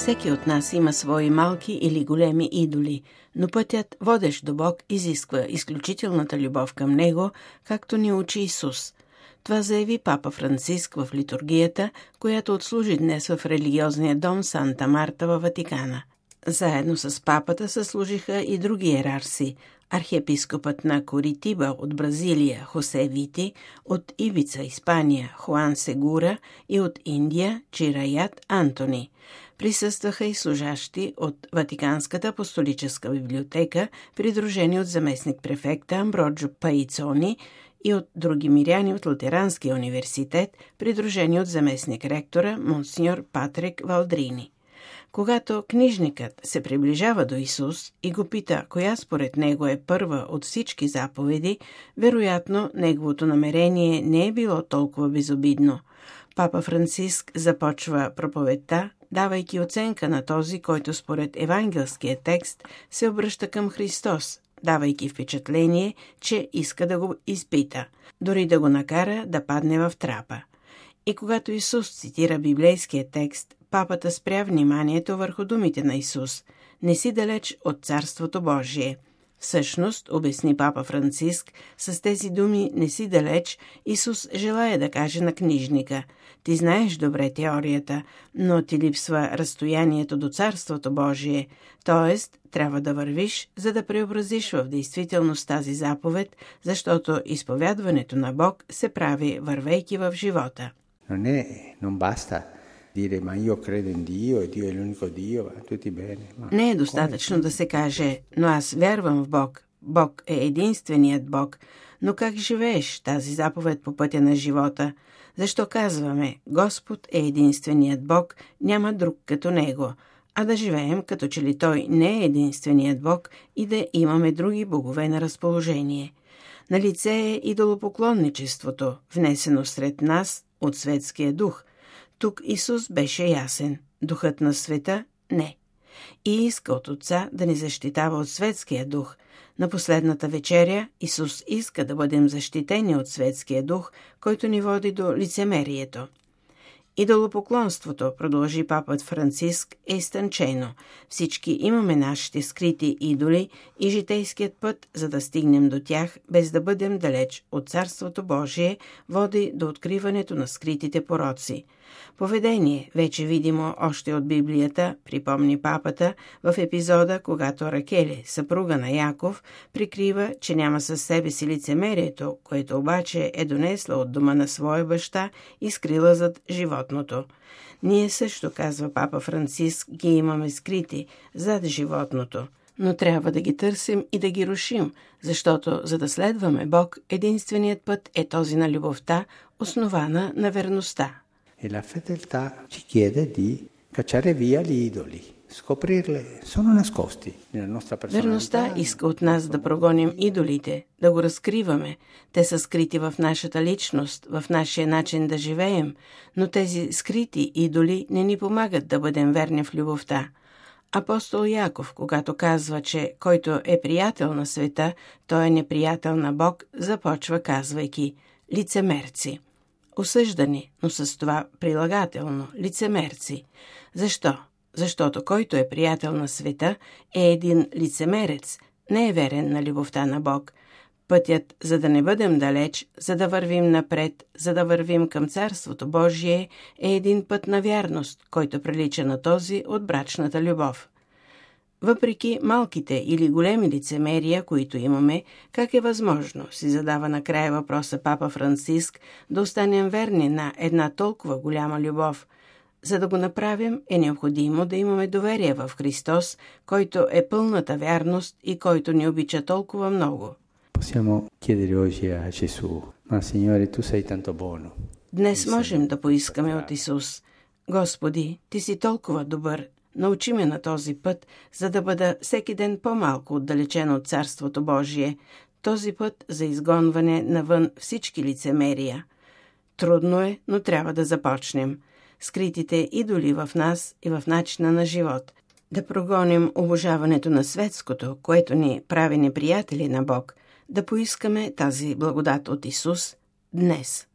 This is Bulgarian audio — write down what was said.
Всеки от нас има свои малки или големи идоли, но пътят, водещ до Бог, изисква изключителната любов към Него, както ни учи Исус. Това заяви папа Франциск в литургията, която отслужи днес в религиозния дом Санта Марта във Ватикана. Заедно с папата съслужиха и други иерарси: архиепископът на Коритиба от Бразилия Хосе Вити, от Ибица, Испания Хуан Сегура и от Индия Чираят Антони. Присъстваха и служащи от Ватиканската апостолическа библиотека, придружени от заместник-префекта Амброджо Паицони, и от други миряни от Лутеранския университет, придружени от заместник-ректора Монсеньор Патрик Валдрини. Когато книжникът се приближава до Исус и го пита коя според него е първа от всички заповеди, вероятно неговото намерение не е било толкова безобидно. Папа Франциск започва проповедта, давайки оценка на този, който според евангелския текст се обръща към Христос, давайки впечатление, че иска да го изпита, дори да го накара да падне в трапа. И когато Исус цитира библейския текст, папата спря вниманието върху думите на Исус: „Не си далеч от Царството Божие“. Всъщност, обясни папа Франциск, с тези думи „не си далеч“ Исус желая да каже на книжника: „Ти знаеш добре теорията, но ти липсва разстоянието до Царството Божие, т.е. трябва да вървиш, за да преобразиш в действителност тази заповед, защото изповядването на Бог се прави вървейки в живота“. Non basta dire ma io credo in Dio e Dio è l'unico Dio, va tutti bene. Не е достатъчно да се каже: „Но аз вярвам в Бог. Бог е единственият Бог“. Но как живееш тази заповед по пътя на живота? Защо казваме: „Господ е единственият Бог, няма друг като Него“, а да живеем като че ли Той не е единственият Бог и да имаме други богове на разположение? Налице е идолопоклонничеството, внесено сред нас от светския дух. Тук Исус беше ясен. Духът на света – не. И иска от Отца да ни защитава от светския дух. На последната вечеря Исус иска да бъдем защитени от светския дух, който ни води до лицемерието. Идолопоклонството, продължи папът Франциск, е изтънчено. Всички имаме нашите скрити идоли и житейският път, за да стигнем до тях, без да бъдем далеч от Царството Божие, води до откриването на скритите пороци. Поведение, вече видимо още от Библията, припомни папата в епизода, когато Ракеле, съпруга на Яков, прикрива, че няма със себе си лицемерието, което обаче е донесла от дома на своя баща и скрила зад животното. Ние също, казва папа Франциск, ги имаме скрити зад животното, но трябва да ги търсим и да ги рушим, защото за да следваме Бог, единственият път е този на любовта, основана на верността. E la fedeltà ci chiede di cacciare via gli idoli, scoprirli, sono nascosti nella nostra personalità. Верността иска от нас да прогоним идолите, да го разкриваме. Те са скрити в нашата личност, в нашия начин да живеем, но тези скрити идоли не ни помагат да бъдем верни в любовта. Апостол Яков, когато казва, че който е приятел на света, той е неприятел на Бог, започва казвайки: лицемерци. Осъждани, но с това прилагателно, лицемерци. Защо? Защото който е приятел на света е един лицемерец, не е верен на любовта на Бог. Пътят, за да не бъдем далеч, за да вървим напред, за да вървим към Царството Божие, е един път на вярност, който прилича на този от брачната любов. Въпреки малките или големи лицемерия, които имаме, как е възможно, си задава накрая въпроса папа Франциск, да останем верни на една толкова голяма любов? За да го направим, е необходимо да имаме доверие в Христос, който е пълната вярност и който ни обича толкова много. Possiamo chiedere oggi a Gesù: "Ma Signore, tu sei tanto buono". Днес можем да поискаме от Исус: „Господи, Ти си толкова добър. Научи ме на този път, за да бъда всеки ден по-малко отдалечен от Царството Божие, този път за изгонване навън всички лицемерия“. Трудно е, но трябва да започнем. Скритите идоли в нас и в начина на живот. Да прогоним обожаването на светското, което ни прави неприятели на Бог. Да поискаме тази благодат от Исус днес.